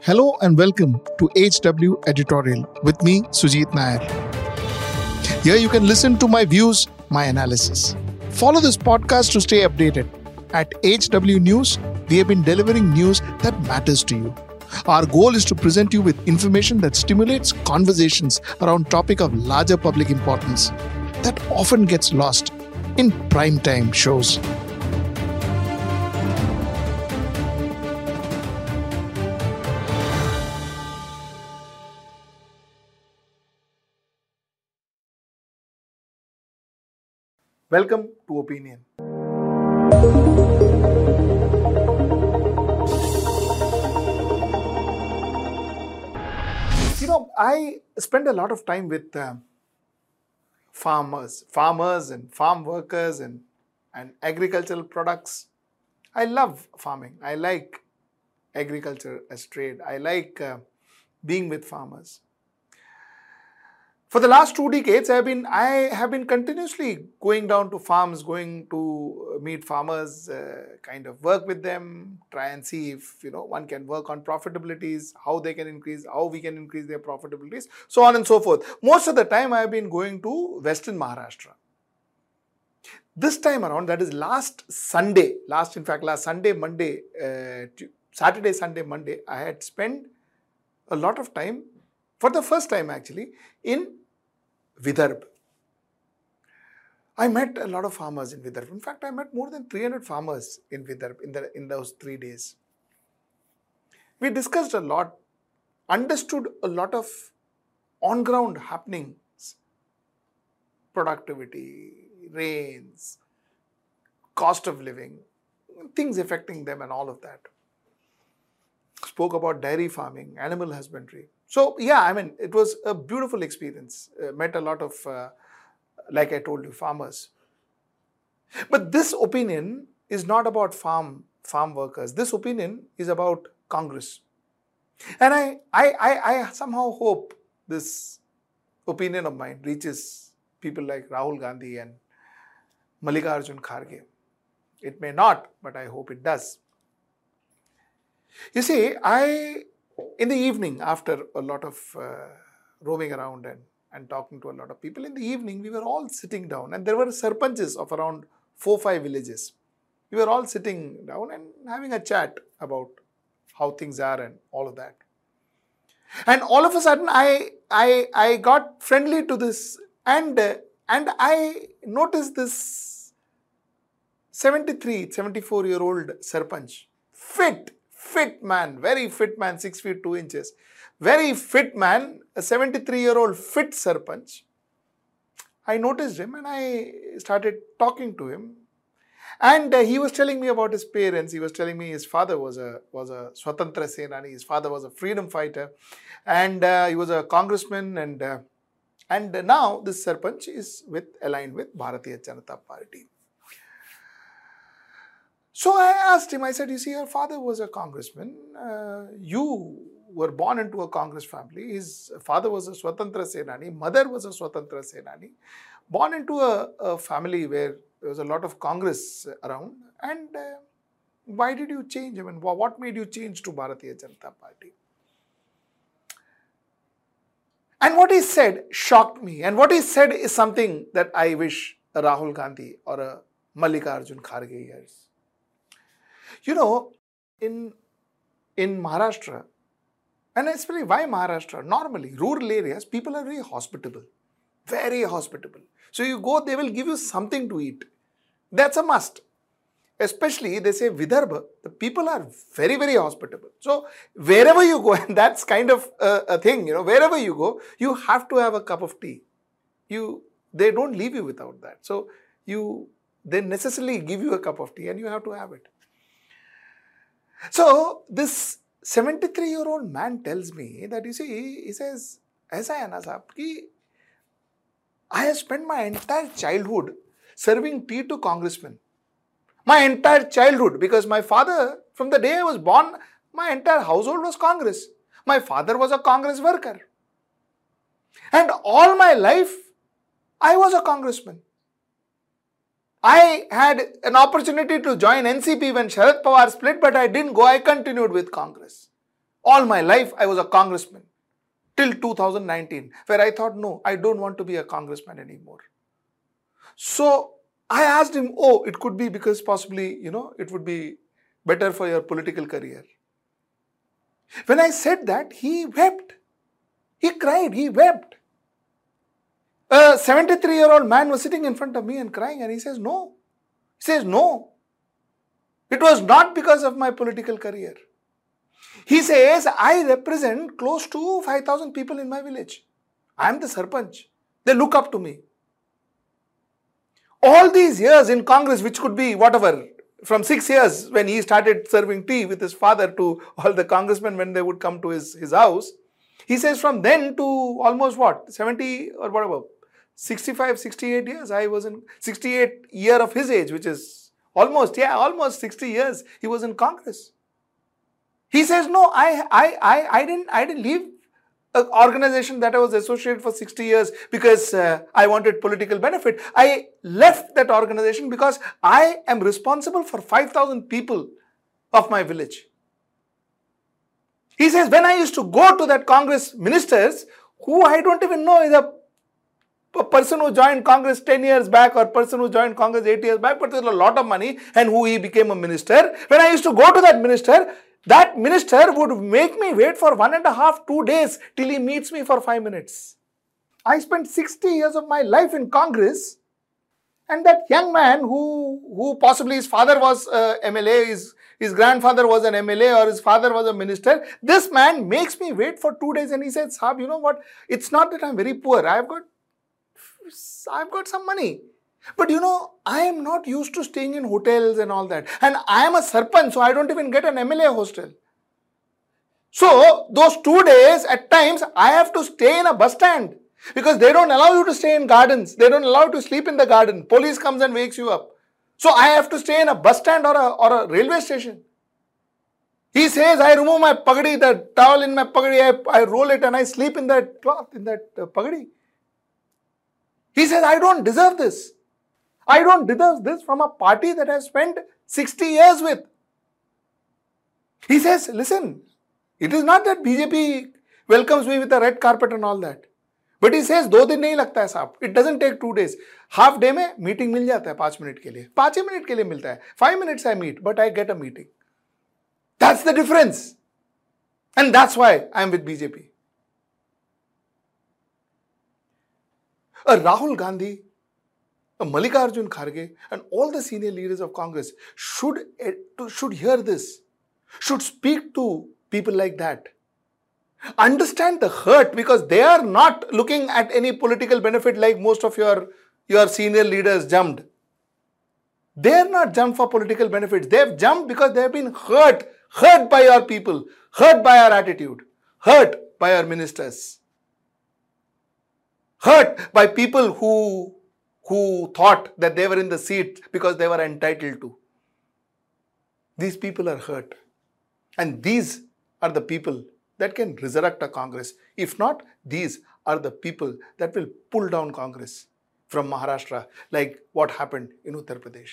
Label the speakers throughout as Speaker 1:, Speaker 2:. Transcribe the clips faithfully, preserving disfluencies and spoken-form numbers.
Speaker 1: Hello and welcome to H W Editorial with me, Sujit Nair. Here you can listen to my views, my analysis. Follow this podcast to stay updated. At H W News, we have been delivering news that matters to you. Our goal is to present you with information that stimulates conversations around topic of larger public importance that often gets lost in prime time shows. Welcome to Opinion. You know, I spend a lot of time with uh, farmers, farmers and farm workers and, and agricultural products. I love farming. I like agriculture as trade. I like uh, being with farmers. For the last two decades, I have been I have been continuously going down to farms, going to meet farmers, uh, kind of work with them, try and see if you know one can work on profitabilities, how they can increase, how we can increase their profitabilities, so on and so forth. Most of the time, I have been going to Western Maharashtra. This time around, that is last Sunday, last in fact last Sunday, Monday, uh, Saturday, Sunday, Monday, I had spent a lot of time. For the first time actually, in Vidarbha. I met a lot of farmers in Vidarbha. In fact, I met more than three hundred farmers in Vidarbha in, the, in those three days. We discussed a lot, understood a lot of on-ground happenings, productivity, rains, cost of living, things affecting them and all of that. Spoke about dairy farming, animal husbandry. So, yeah, I mean, it was a beautiful experience. Uh, met a lot of, uh, like I told you, farmers. But this opinion is not about farm farm workers. This opinion is about Congress. And I, I, I, I somehow hope this opinion of mine reaches people like Rahul Gandhi and Mallikarjun Kharge. It may not, but I hope it does. You see, I... In the evening, after a lot of uh, roaming around and, and talking to a lot of people, in the evening, we were all sitting down and there were sarpanches of around four, five villages. We were all sitting down and having a chat about how things are and all of that. And all of a sudden, I, I, I got friendly to this and, uh, and I noticed this seventy-three, seventy-four year old sarpanch, fit. Fit man, very fit man, six feet two inches. Very fit man, a seventy-three year old fit sarpanch. I noticed him and I started talking to him. And uh, he was telling me about his parents. He was telling me his father was a was a Swatantra Senani. His father was a freedom fighter. And uh, he was a congressman. And, uh, and now this sarpanch is with aligned with Bharatiya Janata Party. So I asked him, I said, you see, your father was a congressman. Uh, you were born into a Congress family. His father was a Swatantra Senani. Mother was a Swatantra Senani. Born into a, a family where there was a lot of Congress around. And uh, why did you change? I mean, what made you change to Bharatiya Janata Party? And what he said shocked me. And what he said is something that I wish a Rahul Gandhi or a Mallikarjun Kharge hears. You know, in, in Maharashtra, and especially why Maharashtra? Normally, rural areas, people are very hospitable. Very hospitable. So you go, they will give you something to eat. That's a must. Especially, they say Vidarbha, the people are very, very hospitable. So wherever you go, and that's kind of a, a thing, you know, wherever you go, you have to have a cup of tea. You, they don't leave you without that. So you, they necessarily give you a cup of tea and you have to have it. So, this seventy-three year old man tells me that, you see, he says, Aisa hai na sahab, ki I have spent my entire childhood serving tea to congressmen. My entire childhood, because my father, from the day I was born, my entire household was Congress. My father was a Congress worker. And all my life, I was a congressman. I had an opportunity to join N C P when Sharad Pawar split, but I didn't go. I continued with Congress. All my life, I was a congressman till two thousand nineteen, where I thought, no, I don't want to be a congressman anymore. So I asked him, oh, it could be because possibly, you know, it would be better for your political career. When I said that, he wept. He cried, he wept. A seventy-three-year-old man was sitting in front of me and crying, and he says, no. He says, no. It was not because of my political career. He says, I represent close to five thousand people in my village. I am the Sarpanch. They look up to me. All these years in Congress, which could be whatever, from six years when he started serving tea with his father to all the congressmen when they would come to his, his house, he says from then to almost what, seventy or whatever, sixty-five, sixty-eight years, I was in sixty-eight year of his age, which is almost, yeah, almost sixty years, he was in Congress. He says, no, I, I, I, I didn't, I didn't leave an organization that I was associated for sixty years because uh, I wanted political benefit. I left that organization because I am responsible for five thousand people of my village. He says, when I used to go to that Congress ministers, who I don't even know is a, a person who joined Congress ten years back or person who joined Congress eight years back, but there's a lot of money and who he became a minister. When I used to go to that minister, that minister would make me wait for one and a half, two days till he meets me for five minutes. I spent sixty years of my life in Congress, and that young man who, who possibly his father was uh, M L A, his, his grandfather was an M L A or his father was a minister, this man makes me wait for two days and he said, Saab, you know what, it's not that I'm very poor, I've got, I've got some money. But you know, I am not used to staying in hotels and all that. And I am a Sarpanch, so I don't even get an M L A hostel. So, those two days, at times, I have to stay in a bus stand. Because they don't allow you to stay in gardens. They don't allow you to sleep in the garden. Police comes and wakes you up. So, I have to stay in a bus stand or a, or a railway station. He says, I remove my pagadi, the towel in my pagadi, I, I roll it and I sleep in that cloth, in that uh, pagadi. He says, I don't deserve this. I don't deserve this from a party that I spent sixty years with. He says, listen, it is not that B J P welcomes me with a red carpet and all that. But he says, दो दिन नहीं लगता है साहब. It doesn't take two days. Half day में meeting मिल जाता है पाँच मिनट के लिए. पाँच मिनट के लिए मिलता है. Five minutes I meet, but I get a meeting. That's the difference. And that's why I am with B J P. A Rahul Gandhi, a Mallikarjun Kharge, and all the senior leaders of Congress should, should hear this, should speak to people like that. Understand the hurt, because they are not looking at any political benefit like most of your, your senior leaders jumped. They are not jumped for political benefits. They have jumped because they have been hurt, hurt by our people, hurt by our attitude, hurt by our ministers, hurt by people who who thought that they were in the seat because they were entitled to. These people are hurt. And these are the people that can resurrect a Congress. If not, these are the people that will pull down Congress from Maharashtra, like what happened in Uttar Pradesh.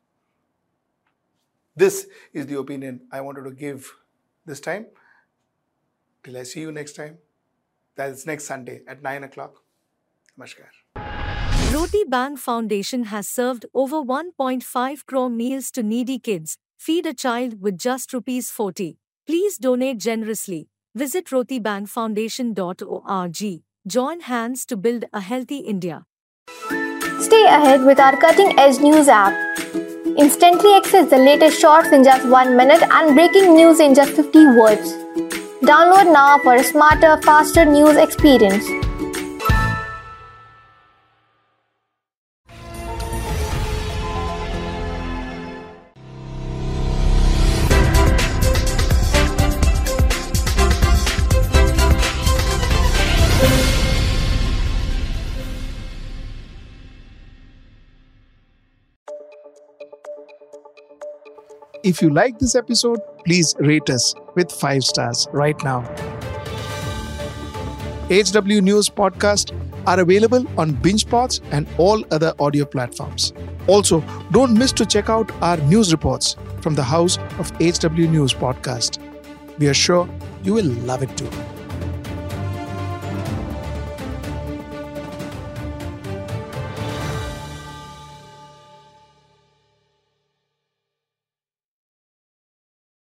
Speaker 1: This is the opinion I wanted to give this time. Till I see you next time. That is next Sunday at nine o'clock. Namaskar.
Speaker 2: Roti Bank Foundation has served over one point five crore meals to needy kids. Feed a child with just rupees forty. Please donate generously. Visit roti bank foundation dot org. Join hands to build a healthy India.
Speaker 3: Stay ahead with our cutting-edge news app. Instantly access the latest shorts in just one minute and breaking news in just fifty words. Download now for a smarter, faster news experience.
Speaker 1: If you like this episode, please rate us with five stars right now. H W News podcasts are available on BingePods and all other audio platforms. Also, don't miss to check out our news reports from the house of H W News podcast.
Speaker 4: We are sure you will love it too.